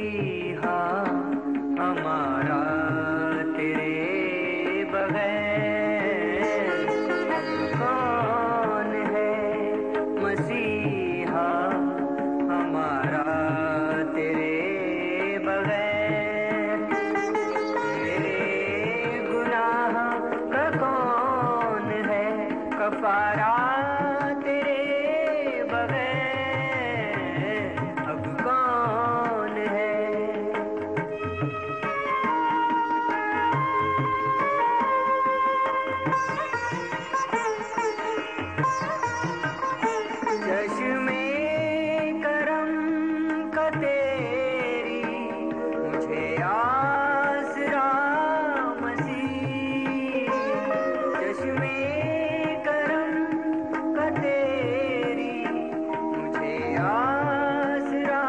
मसीहा हमारा तेरे बगैर कौन है। मसीहा हमारा तेरे बगैर, तेरे गुनाह का कौन है कफारा तेरे बगैर, अब कौन है। चश्मे करम का तेरी मुझे आसरा मसीह, चश्मे करम का तेरी मुझे आसरा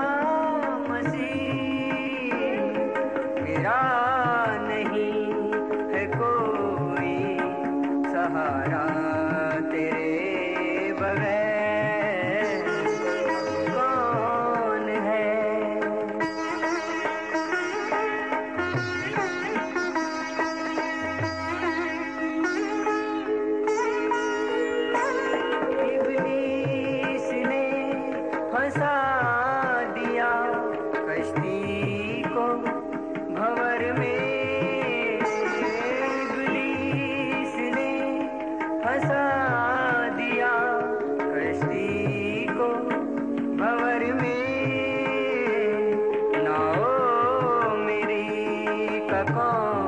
मसीह, मेरा नहीं है कोई सहारा तेरे बगैर, कौन है। इब्लीस ने फंसा दिया कश्ती को भंवर में, इब्लीस ने फंसा दिया कश्ती को भंवर में, नाओ मेरी का कौन